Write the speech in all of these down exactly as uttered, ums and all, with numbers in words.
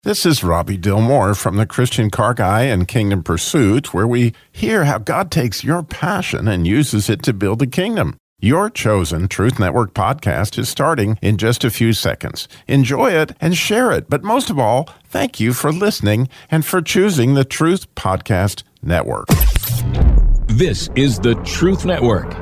This is Robbie Dillmore from the Christian Car Guy and Kingdom Pursuit, where we hear how God takes your passion and uses it to build a kingdom. Your chosen Truth Network podcast is starting in just a few seconds. Enjoy it and share it. But most of all, thank you for listening and for choosing the Truth Podcast Network. This is the Truth Network.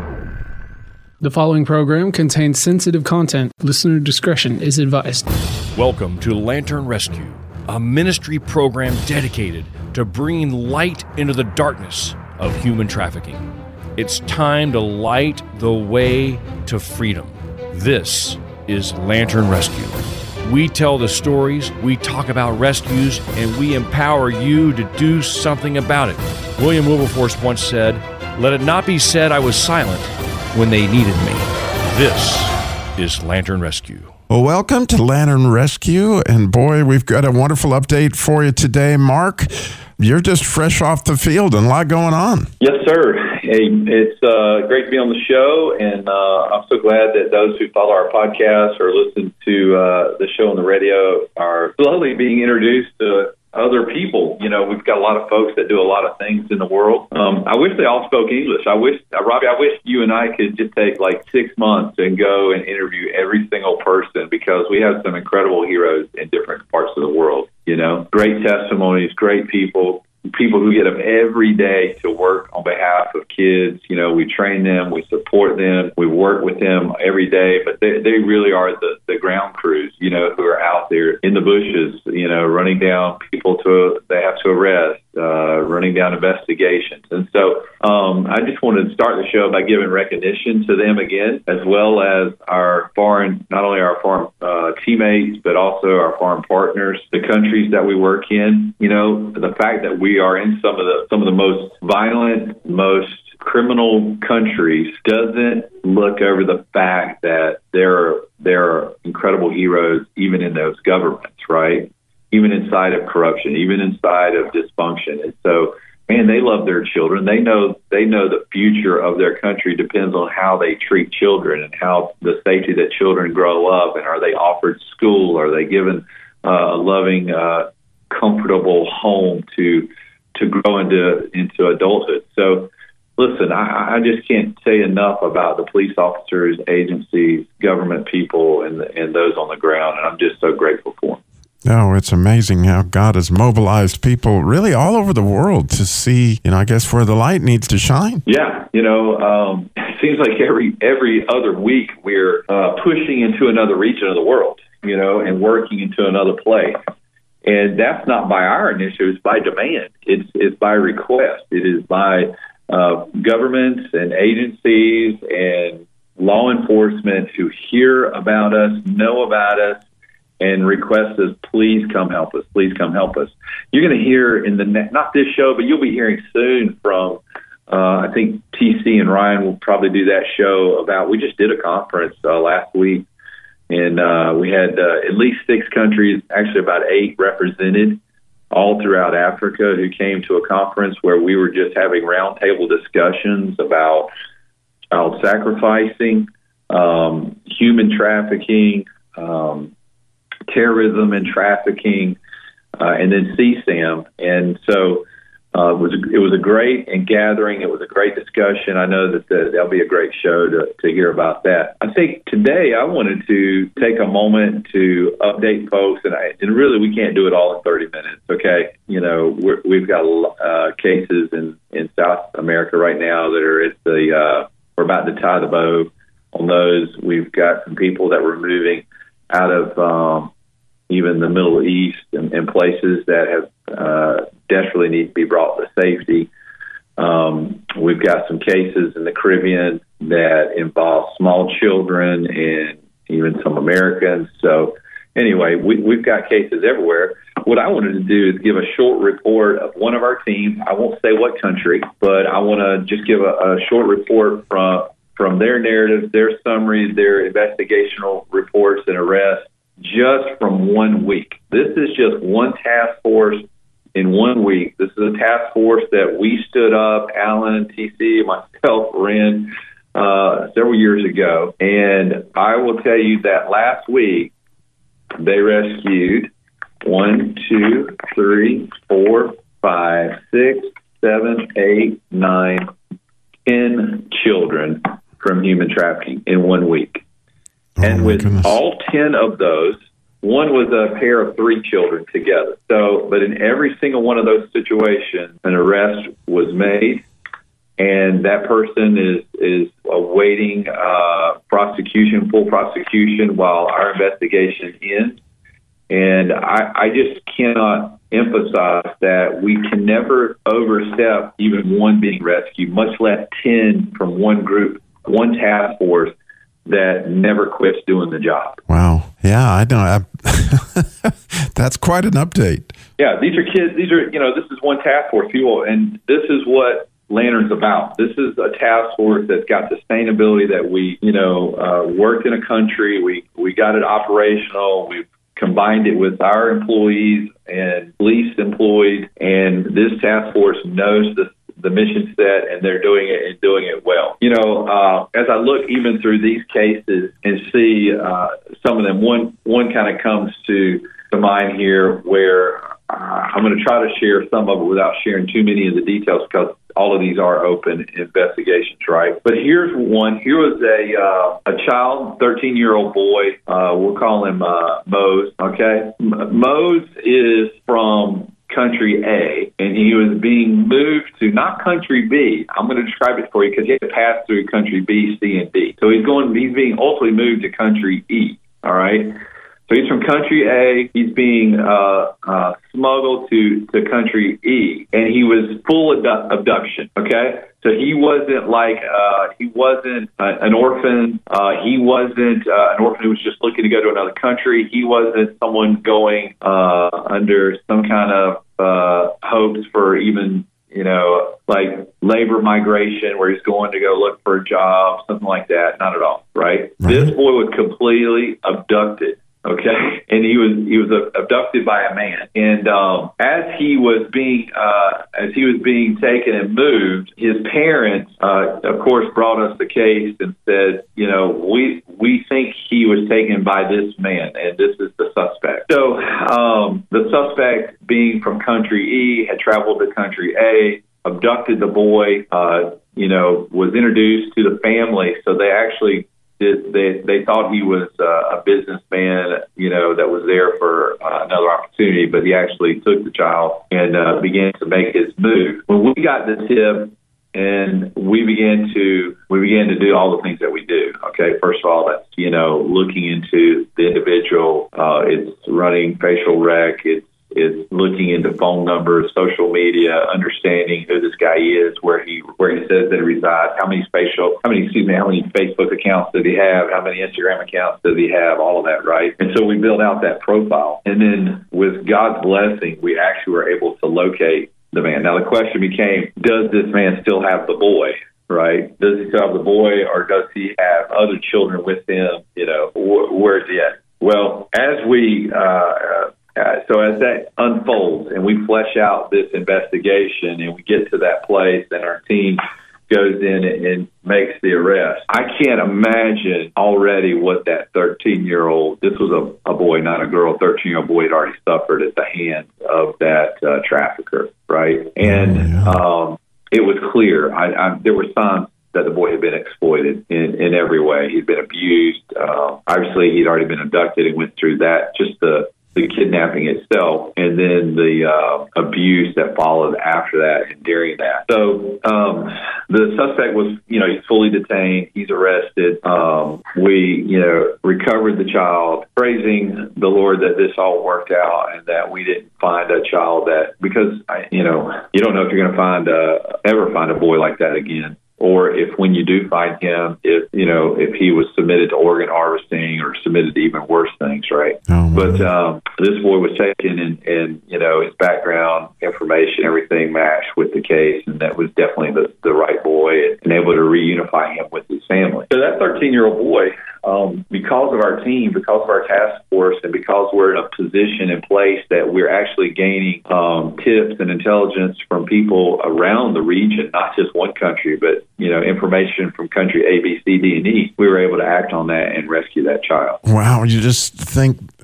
The following program contains sensitive content. Listener discretion is advised. Welcome to Lantern Rescue, a ministry program dedicated to bringing light into the darkness of human trafficking. It's time to light the way to freedom. This is Lantern Rescue. We tell the stories, we talk about rescues, and we empower you to do something about it. William Wilberforce once said, "Let it not be said I was silent when they needed me." This is Lantern Rescue. Well, welcome to Lantern Rescue, and boy, we've got a wonderful update for you today. Mark, you're just fresh off the field and a lot going on. Yes, sir. Hey, it's uh, great to be on the show, and uh, I'm so glad that those who follow our podcast or listen to uh, the show on the radio are slowly being introduced to other people. You know, we've got a lot of folks that do a lot of things in the world. Um, I wish they all spoke English. I wish, uh, Robbie, I wish you and I could just take like six months and go and interview every single person, because we have some incredible heroes in different parts of the world. You know, great testimonies, great people. People who get up every day to work on behalf of kids. You know, we train them, we support them, we work with them every day, but they, they really are the, the ground crews, you know, who are out there in the bushes, you know, running down people to they have to arrest, uh, running down investigations. And so um, I just wanted to start the show by giving recognition to them again, as well as our foreign, not only our foreign uh, teammates, but also our foreign partners, the countries that we work in. You know, the fact that we We are in some of the some of the most violent, most criminal countries doesn't look over the fact that there are, there are incredible heroes even in those governments, right? Even inside of corruption, even inside of dysfunction. And so, man, they love their children. They know they know the future of their country depends on how they treat children and how the safety that children grow up, and are they offered school? Are they given uh, a loving uh comfortable home to to grow into into adulthood. So, listen, I, I just can't say enough about the police officers, agencies, government people, and and those on the ground, and I'm just so grateful for them. Oh, it's amazing how God has mobilized people really all over the world to see, you know, I guess where the light needs to shine. Yeah, you know, um, it seems like every every other week we're uh, pushing into another region of the world, you know, and working into another place. And that's not by our initiative, it's by demand. It's it's by request. It is by uh, governments and agencies and law enforcement who hear about us, know about us, and request us, please come help us, please come help us. You're going to hear in the, ne- not this show, but you'll be hearing soon from, uh, I think T C and Ryan will probably do that show about, we just did a conference uh, last week. And uh, we had uh, at least six countries, actually about eight represented, all throughout Africa, who came to a conference where we were just having roundtable discussions about child sacrificing, um, human trafficking, um, terrorism and trafficking, uh, and then C SAM. And so uh, it was a, it was a great and gathering. It was a great discussion. I know that the, that'll be a great show to, to hear about that. I think today I wanted to take a moment to update folks, and, I, and really we can't do it all in thirty minutes, okay? You know, we're, we've got uh, cases in, in South America right now that are at the, uh, we're about to tie the bow on those. We've got some people that we're moving out of um, even the Middle East and, and places that have uh, desperately need to be brought to safety. Um, we've got some cases in the Caribbean that involve small children and even some Americans. So anyway, we, we've got cases everywhere. What I wanted to do is give a short report of one of our teams. I won't say what country, but I want to just give a, a short report from from their narratives, their summaries, their investigational reports and arrests, just from one week. This is just one task force in one week. This is a task force that we stood up, Alan, T C, myself, ran uh, several years ago. And I will tell you that last week, they rescued one, two, three, four, five, six, seven, eight, nine, ten children from human trafficking in one week. Oh, and with goodness. all ten of those, one was a pair of three children together. So, but in every single one of those situations, an arrest was made, and that person is is awaiting uh, prosecution, full prosecution, while our investigation ends. And I, I just cannot emphasize that we can never overstep even one being rescued, much less ten from one group, one task force that never quits doing the job. Wow. Yeah, I know. I, that's quite an update. Yeah, these are kids. These are, you know, this is one task force, people, and this is what Lantern's about. This is a task force that's got sustainability, that we, you know, uh, worked in a country. We, we got it operational. We've combined it with our employees and police employed, and this task force knows the the mission set, and they're doing it and doing it well. You know, uh, as I look even through these cases and see uh, some of them, one one kind of comes to, to mind here where uh, I'm going to try to share some of it without sharing too many of the details, because all of these are open investigations, right? But here's one. Here was a uh, a child, thirteen-year-old boy. Uh, we'll call him uh, Mose, okay? M- Mose is from country A, and he was being moved to not country B. I'm going to describe it for you because he had to pass through country B, C, and D. So he's going. He's being ultimately moved to country E. All right. So he's from country A. He's being uh, uh, smuggled to, to country E, and he was full abdu- abduction. Okay. So he wasn't like uh, he wasn't uh, an orphan. Uh, he wasn't uh, an orphan who was just looking to go to another country. He wasn't someone going uh, under some kind of uh, hopes for even, you know, like labor migration where he's going to go look for a job, something like that. Not at all, right? Right. This boy was completely abducted. Okay, and he was he was uh, abducted by a man, and um, as he was being uh, as he was being taken and moved, his parents, uh, of course, brought us the case and said, you know, we we think he was taken by this man, and this is the suspect. So um, the suspect, being from country E, had traveled to country A, abducted the boy, uh, you know, was introduced to the family, so they actually. They they thought he was uh, a businessman, you know, that was there for uh, another opportunity, but he actually took the child and uh, began to make his move. When we got the tip, and we began to we began to do all the things that we do. Okay, first of all, that's, you know, looking into the individual. Uh, it's running facial rec. It's It's looking into phone numbers, social media, understanding who this guy is, where he where he says that he resides, how many spatial, how many excuse me, how many Facebook accounts does he have, how many Instagram accounts does he have, all of that, right? And so we built out that profile, and then with God's blessing, we actually were able to locate the man. Now the question became, does this man still have the boy? Right? Does he still have the boy, or does he have other children with him? You know, wh- where's he at? Well, as we uh, Uh, so as that unfolds and we flesh out this investigation and we get to that place and our team goes in and, and makes the arrest, I can't imagine already what that thirteen-year-old, this was a, a boy, not a girl, thirteen-year-old boy had already suffered at the hands of that uh, trafficker, right? And Oh, yeah. um, it was clear. I, I, there were signs that the boy had been exploited in, in every way. He'd been abused. Uh, obviously, he'd already been abducted and went through that, just the the kidnapping itself, and then the uh, abuse that followed after that and during that. So um, the suspect was, you know, he's fully detained. He's arrested. Um, we, you know, recovered the child, praising the Lord that this all worked out and that we didn't find a child that, because, I, you know, you don't know if you're going to find a, ever find a boy like that again. Or if when you do find him, if, you know, if he was submitted to organ harvesting or submitted to even worse things, right? Oh, but um, this boy was taken and, and, you know, his background information, everything matched with the case. And that was definitely the, the right boy, and able to reunify him with his family. So that thirteen-year-old boy, um, because of our team, because of our task force, and because we're in a position and place that we're actually gaining um, tips and intelligence from people around the region, not just one country, but, you know, information from country A, B, C, D, and E, we were able to act on that and rescue that child. Wow, you just think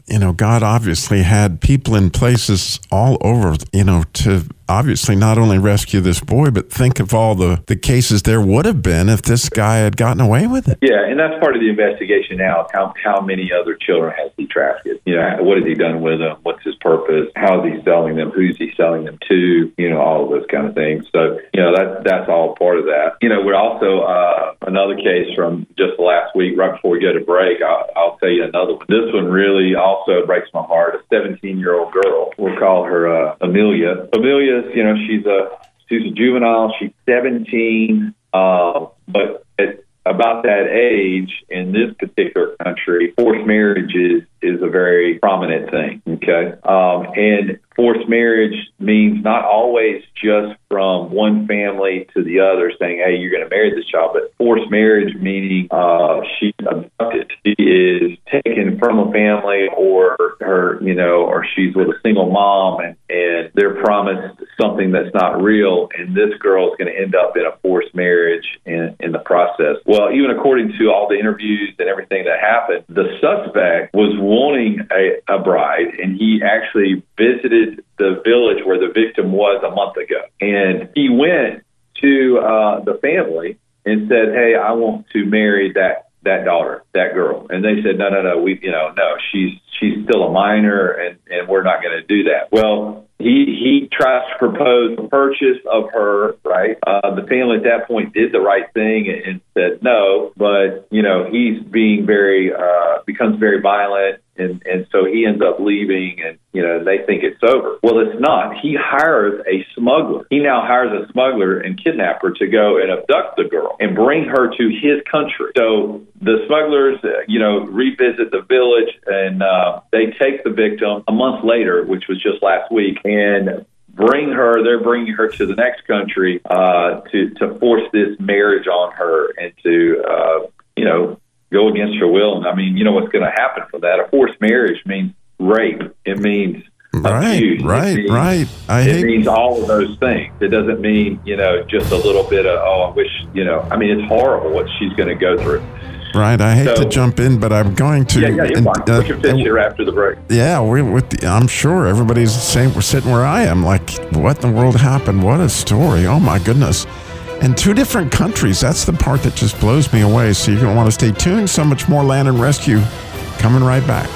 you know, God obviously had people in places all over, you know, to obviously not only rescue this boy, but think of all the, the cases there would have been if this guy had gotten away with it. Yeah, and that's part of the investigation now. How how many other children has he trafficked? You know, what has he done with them? What's his purpose? How is he selling them? Who's he selling them to? You know, all of those kind of things. So, you know, that, that's all part of that. You know, we're also, uh, another case from just last week, right before we go to break, I'll, I'll tell you another one. This one really also breaks my heart. A seventeen-year-old girl, we'll call her uh, Amelia. Amelia's, you know, she's a she's a juvenile. She's seventeen, uh, but at about that age in this particular country, forced marriage is, is a very prominent thing, okay? Um, and forced marriage means not always just from one family to the other saying, hey, you're going to marry this child, but forced marriage meaning uh, she's abducted. She is taken from a family or her, you know, or she's with a single mom and, and they're promised something that's not real, and this girl is going to end up in a forced marriage in, in the process. Well, even according to all the interviews and everything that happened, the suspect was wanting a, a bride, and he actually visited the village where the victim was a month ago. And he went to uh, the family and said, hey, I want to marry that that daughter, that girl. And they said, no, no, no, we, you know, no, she's she's still a minor, and, and we're not going to do that. Well, he he tries to propose a purchase of her, right? Uh, the family at that point did the right thing and, and said no, but, you know, he's being very, uh, becomes very violent, and, and so he ends up leaving, and, you know, they think it's over. Well, it's not. He hires a smuggler. He now hires a smuggler and kidnapper to go and abduct the girl and bring her to his country. So the smugglers, uh, you know, revisit the village, and uh, they take the victim a month later, which was just last week, and bring her, they're bringing her to the next country uh, to, to force this marriage on her and to, uh, you know, go against her will. And I mean, you know what's going to happen for that? A forced marriage means rape. It means right, abuse. right, it means, right. I it hate... means all of those things. It doesn't mean, you know, just a little bit of, oh, I wish, you know, I mean, it's horrible what she's going to go through. Right. I hate so, to jump in, but I'm going to. Yeah, yeah, you're fine. Uh, we can finish here after the break. Yeah, we, with the, I'm sure everybody's the same. We're sitting where I am, like, what in the world happened? What a story. Oh, my goodness. And two different countries. That's the part that just blows me away. So you're going to want to stay tuned. So much more Lantern Rescue coming right back.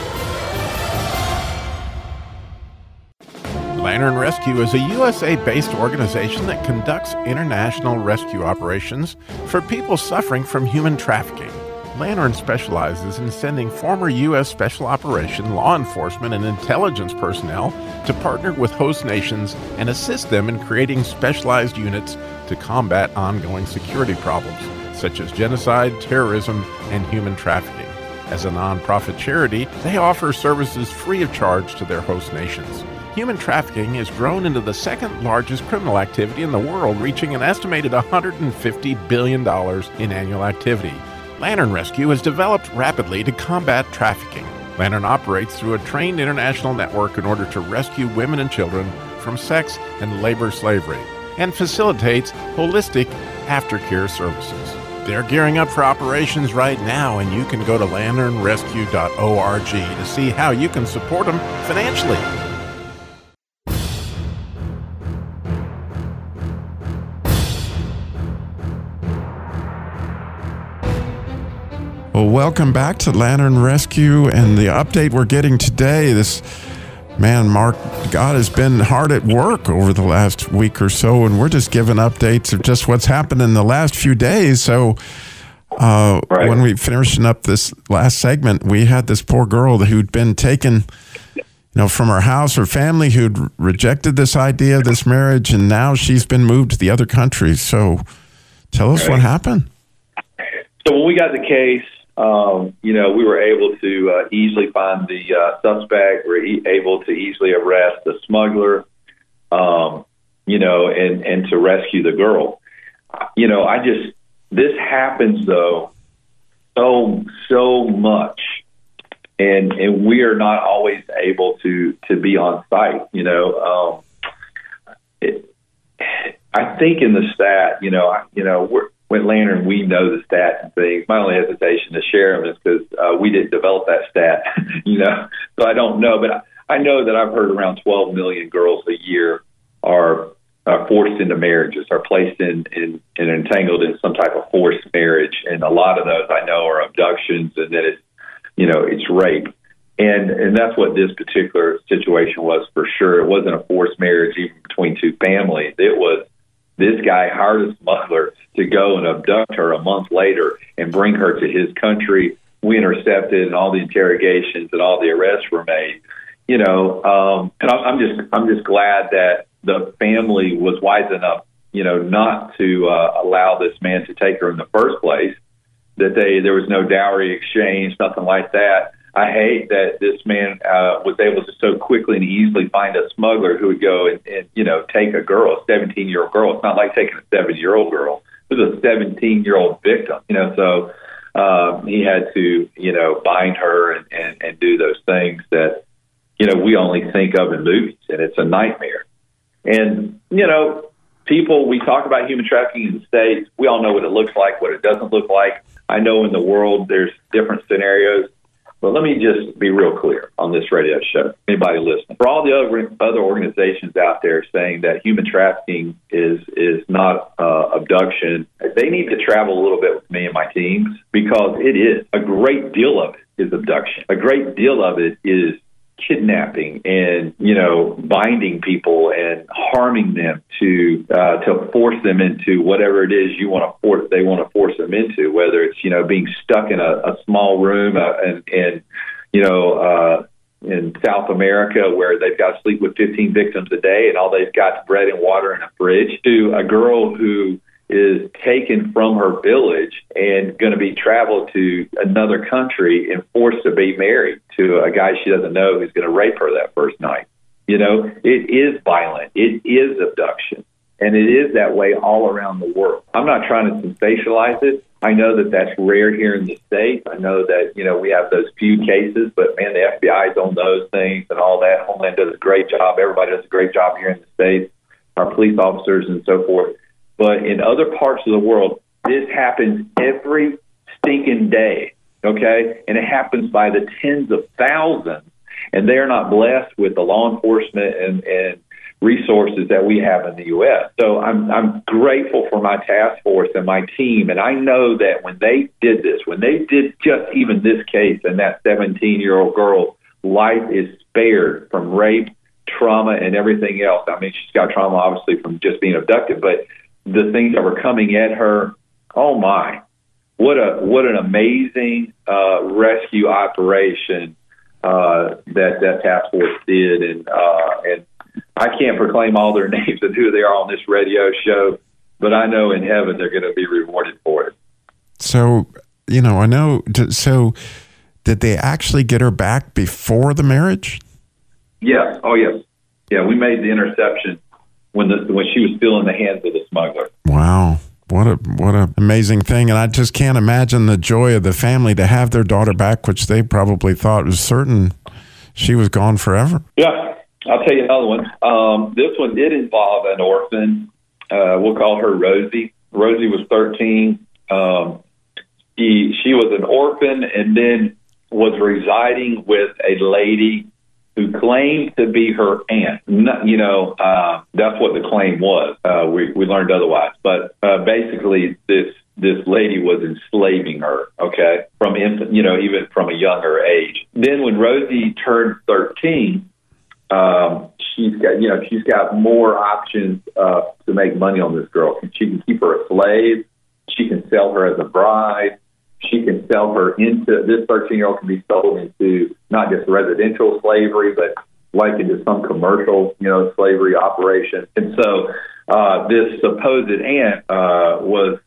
Lantern Rescue is a U S A-based organization that conducts international rescue operations for people suffering from human trafficking. Lantern specializes in sending former U S Special Operation, law enforcement, and intelligence personnel to partner with host nations and assist them in creating specialized units to combat ongoing security problems, such as genocide, terrorism, and human trafficking. As a nonprofit charity, they offer services free of charge to their host nations. Human trafficking has grown into the second largest criminal activity in the world, reaching an estimated one hundred fifty billion dollars in annual activity. Lantern Rescue has developed rapidly to combat trafficking. Lantern operates through a trained international network in order to rescue women and children from sex and labor slavery, and facilitates holistic aftercare services. They're gearing up for operations right now, and you can go to lantern rescue dot org to see how you can support them financially. Well, welcome back to Lantern Rescue, and the update we're getting today, this, man, Mark, God has been hard at work over the last week or so, and we're just giving updates of just what's happened in the last few days. So uh, right. when we finishing up this last segment, we had this poor girl who'd been taken, you know, from her house, her family who'd rejected this idea of this marriage, and now she's been moved to the other country. So tell us right. what happened. So when we got the case, Um, you know, we were able to uh, easily find the uh, suspect. We were e- able to easily arrest the smuggler, um, you know, and, and to rescue the girl. You know, I just, this happens, though, so, so much. And and we are not always able to, to be on site, you know. Um, it, I think in the stat, you know, you know, we're, with Lantern, we know the stats and things. My only hesitation to share them is because uh, we didn't develop that stat, you know. So I don't know, but I, I know that I've heard around twelve million girls a year are uh, forced into marriages, are placed in, in, in entangled in some type of forced marriage, and a lot of those I know are abductions, and then it's, you know, it's rape. And and that's what this particular situation was for sure. It wasn't a forced marriage even between two families. It was this guy hired a smuggler to go and abduct her a month later and bring her to his country. We intercepted, and all the interrogations and all the arrests were made. You know, um, and I'm just I'm just glad that the family was wise enough, you know, not to uh, allow this man to take her in the first place. That they there was no dowry exchange, nothing like that. I hate that this man uh, was able to so quickly and easily find a smuggler who would go and, and you know, take a girl, a seventeen-year-old girl. It's not like taking a seven-year-old girl. It was a seventeen-year-old victim, you know, so um, he had to, you know, bind her and, and, and do those things that, you know, we only think of in movies, and it's a nightmare. And, you know, people, we talk about human trafficking in the States. We all know what it looks like, what it doesn't look like. I know in the world there's different scenarios. But let me just be real clear on this radio show, anybody listening. For all the other other organizations out there saying that human trafficking is is not uh, abduction, they need to travel a little bit with me and my teams, because it is. A great deal of it is abduction. A great deal of it is kidnapping and, you know, binding people and harming them to uh, to force them into whatever it is you want to force they want to force them into, whether it's, you know, being stuck in a, a small room uh, and, and you know uh, in South America where they've got to sleep with fifteen victims a day and all they've got is bread and water in a fridge, to a girl who is taken from her village and going to be traveled to another country and forced to be married to a guy she doesn't know who's going to rape her that first night. You know, it is violent. It is abduction. And it is that way all around the world. I'm not trying to sensationalize it. I know that that's rare here in the States. I know that, you know, we have those few cases, but, man, the F B I's on those things and all that. Homeland does a great job. Everybody does a great job here in the States, our police officers and so forth. But in other parts of the world, this happens every stinking day, okay? And it happens by the tens of thousands, and they're not blessed with the law enforcement and, and resources that we have in the U S. So I'm I'm grateful for my task force and my team, and I know that when they did this, when they did just even this case and that seventeen-year-old girl's life is spared from rape, trauma, and everything else. I mean, she's got trauma, obviously, from just being abducted, but the things that were coming at her, oh my, what a what an amazing uh, rescue operation uh, that that task force did, and uh, and I can't proclaim all their names and who they are on this radio show, but I know in heaven they're going to be rewarded for it. So, you know, I know. So, did they actually get her back before the marriage? Yes. Oh, yes. Yeah, we made the interception when the when she was still in the hands of the smuggler. Wow. What a what a amazing thing. And I just can't imagine the joy of the family to have their daughter back, which they probably thought was certain she was gone forever. Yeah. I'll tell you another one. Um, this one did involve an orphan. Uh, we'll call her Rosie. Rosie was thirteen. Um, she, she was an orphan and then was residing with a lady who claimed to be her aunt. No, you know, uh, that's what the claim was. Uh, we, we learned otherwise. But uh, basically, this this lady was enslaving her, okay, from infant, you know, even from a younger age. Then when Rosie turned thirteen, um, she's got, you know, she's got more options uh, to make money on this girl. She can keep her a slave. She can sell her as a bride. She can sell her into, this thirteen-year-old can be sold into not just residential slavery, but like into some commercial, you know, slavery operation. And so uh, this supposed aunt uh, was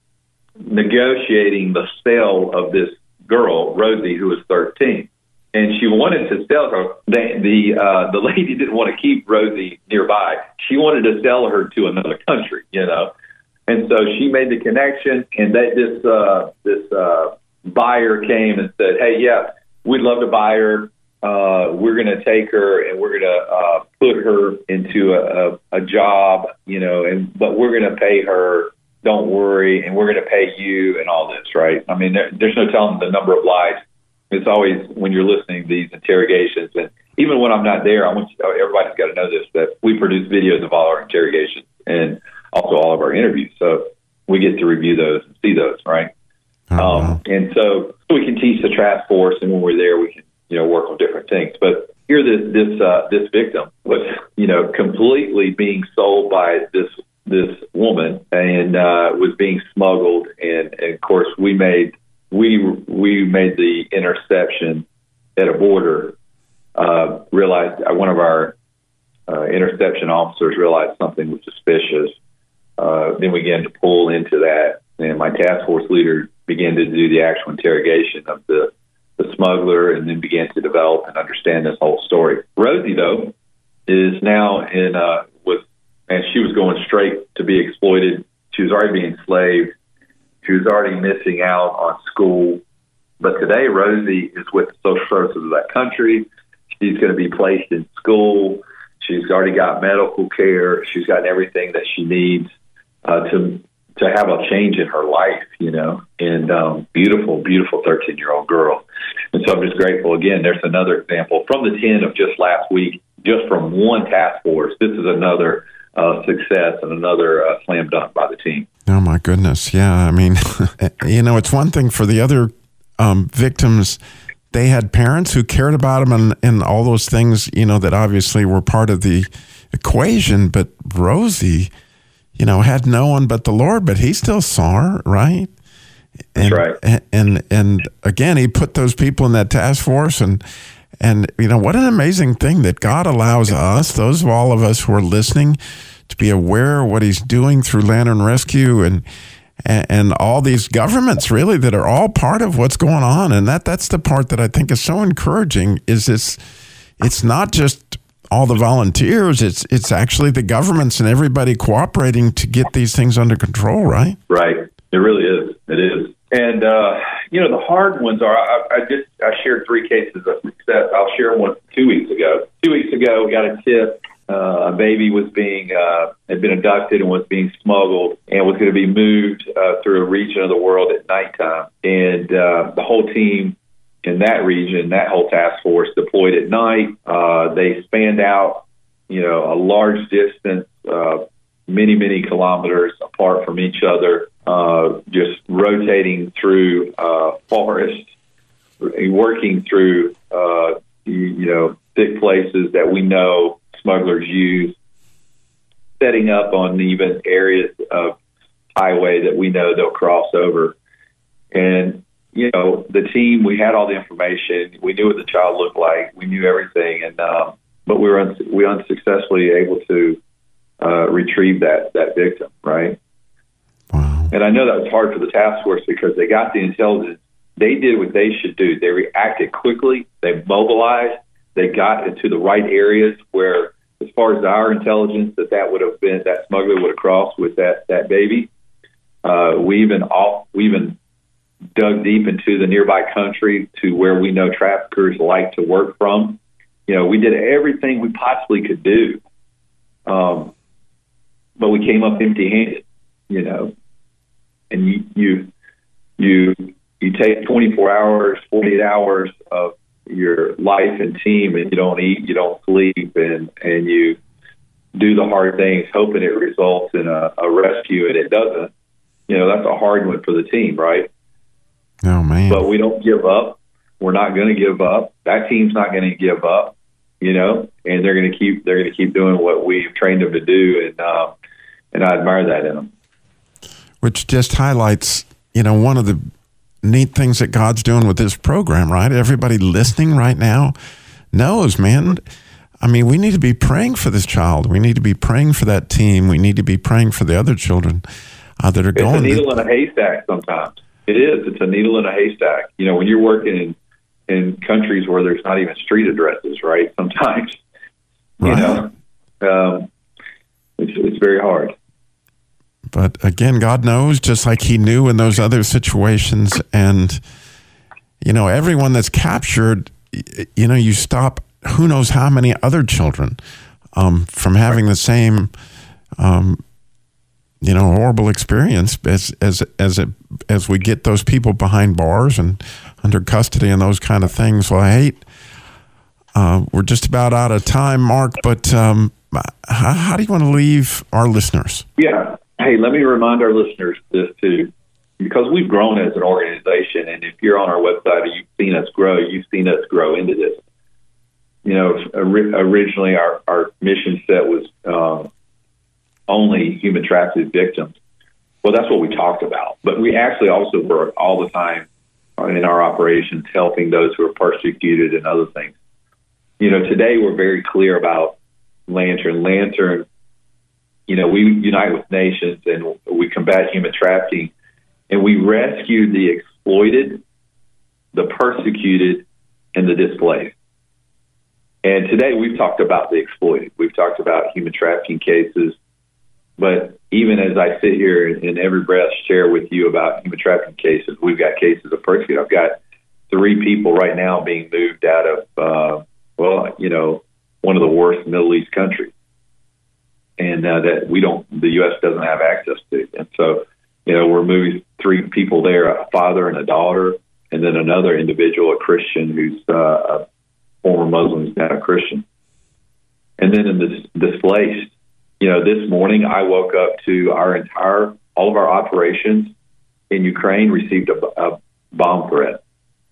negotiating the sale of this girl, Rosie, who was thirteen. And she wanted to sell her. The the, uh, the lady didn't want to keep Rosie nearby. She wanted to sell her to another country, you know. And so she made the connection, and that this uh, this uh, buyer came and said, "Hey, yeah, we'd love to buy her. Uh, we're going to take her, and we're going to uh, put her into a, a, a job, you know, and but we're going to pay her don't worry, and we're going to pay you and all this, right? I mean, there, there's no telling the number of lies. It's always when you're listening to these interrogations, and even when I'm not there, I want you, everybody's got to know this, that we produce videos of all our interrogations and also all of our interviews. So we get to review those and see those, right? Oh, um, wow. and so we can teach the task force, and when we're there, we can, you know, work on different things. But here, this this uh, this victim was, you know, completely being sold by this this woman, and uh, was being smuggled. And, and of course, we made we we made the interception at a border. Uh, realized uh, one of our uh, interception officers realized something was suspicious. Uh, then we began to pull into that, and my task force leader began to do the actual interrogation of the, the smuggler, and then began to develop and understand this whole story. Rosie, though, is now in uh, with, and she was going straight to be exploited. She was already being enslaved. She was already missing out on school. But today, Rosie is with the social services of that country. She's going to be placed in school. She's already got medical care. She's got everything that she needs uh, to to have a change in her life, you know, and um, beautiful, beautiful thirteen-year-old girl. And so I'm just grateful. Again, there's another example from the ten of just last week, just from one task force. This is another uh, success and another uh, slam dunk by the team. Oh, my goodness. Yeah, I mean, you know, it's one thing for the other um, victims. They had parents who cared about them and, and all those things, you know, that obviously were part of the equation. But Rosie, you know, had no one but the Lord, but he still saw her, right? And, That's right. And, and and again, he put those people in that task force, and and you know what an amazing thing that God allows us, those of all of us who are listening, to be aware of what He's doing through Lantern Rescue and and, and all these governments, really, that are all part of what's going on. And that that's the part that I think is so encouraging. Is this? It's not just all the volunteers, it's it's actually the governments and everybody cooperating to get these things under control, right? Right. It really is. It is. And, uh, you know, the hard ones are, I, I just, I shared three cases of success. I'll share one two weeks ago. Two weeks ago, we got a tip. Uh, a baby was being, uh, had been abducted and was being smuggled and was going to be moved uh, through a region of the world at nighttime. And uh, the whole team in that region, that whole task force deployed at night. Uh, they spanned out, you know, a large distance, uh, many, many kilometers apart from each other, uh, just rotating through uh, forest, working through, uh, you, you know, thick places that we know smugglers use, setting up on even areas of highway that we know they'll cross over. And you know, the team, we had all the information. We knew what the child looked like. We knew everything. And, um, but we were, un- we unsuccessfully able to, uh, retrieve that, that victim. Right. Wow. And I know that was hard for the task force because they got the intelligence. They did what they should do. They reacted quickly. They mobilized. They got into the right areas where, as far as our intelligence, that that would have been, that smuggler would have crossed with that, that baby. Uh, we even off, we even, dug deep into the nearby country to where we know traffickers like to work from. You know, we did everything we possibly could do. Um, but we came up empty-handed, you know, and you, you, you, you take twenty-four hours, forty-eight hours of your life and team, and you don't eat, you don't sleep, and, and you do the hard things, hoping it results in a, a rescue, and it doesn't. You know, that's a hard one for the team, right? Oh, man. But we don't give up. We're not going to give up. That team's not going to give up, you know, and they're going to keep, they're going to keep doing what we've trained them to do. And, uh, and I admire that in them. Which just highlights, you know, one of the neat things that God's doing with this program, right? Everybody listening right now knows, man, I mean, we need to be praying for this child. We need to be praying for that team. We need to be praying for the other children uh, that are it's going. It's a needle in a haystack sometimes. It is. It's a needle in a haystack. You know, when you're working in, in countries where there's not even street addresses, right? Sometimes, you right. know, um, it's, it's very hard. But again, God knows, just like He knew in those other situations. And, you know, everyone that's captured, you know, you stop who knows how many other children um, from having the same um you know, horrible experience as as as it as we get those people behind bars and under custody and those kind of things. Well, I hate uh, we're just about out of time, Mark. But um, how, how do you want to leave our listeners? Yeah. Hey, let me remind our listeners this too, because we've grown as an organization, and if you're on our website and you've seen us grow, you've seen us grow into this. You know, originally our, our mission set was um, only human trafficking victims. Well, that's what we talked about. But we actually also work all the time in our operations helping those who are persecuted and other things. You know, today we're very clear about Lantern. Lantern, you know, we unite with nations and we combat human trafficking, and we rescue the exploited, the persecuted, and the displaced. And today we've talked about the exploited. We've talked about human trafficking cases. But even as I sit here and in every breath share with you about human trafficking cases, we've got cases of persecution. I've got three people right now being moved out of, uh, well, you know, one of the worst Middle East countries. And uh, that we don't, the U S doesn't have access to. And so, you know, we're moving three people there, a father and a daughter, and then another individual, a Christian who's uh, a former Muslim who's now a Christian. And then in the displaced, you know, this morning I woke up to our entire, all of our operations in Ukraine received a, a bomb threat.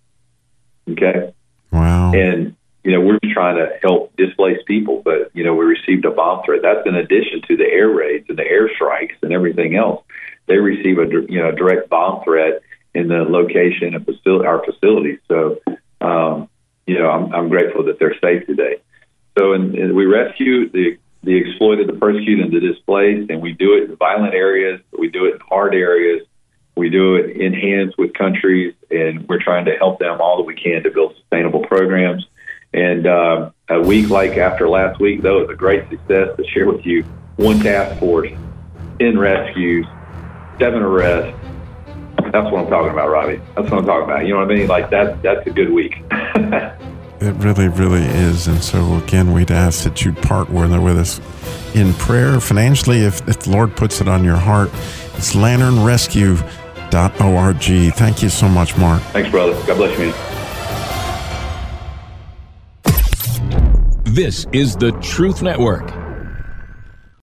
Okay? Wow. And, you know, we're trying to help displaced people, but, you know, we received a bomb threat. That's in addition to the air raids and the air strikes and everything else. They receive a, you know, direct bomb threat in the location of facility, our facilities. So, um, you know, I'm, I'm grateful that they're safe today. So, and, and we rescue the the exploited, the persecuted, and the displaced, and we do it in violent areas. We do it in hard areas. We do it in hands with countries, and we're trying to help them all that we can to build sustainable programs. And uh, a week like after last week, though, it was a great success to share with you. One task force, ten rescues, seven arrests. That's what I'm talking about, Robbie. That's what I'm talking about. You know what I mean? Like, that, that's a good week. It really, really is. And so, again, we'd ask that you partner with us in prayer financially if, if the Lord puts it on your heart. It's lantern rescue dot org. Thank you so much, Mark. Thanks, brother. God bless you, man. This is the Truth Network.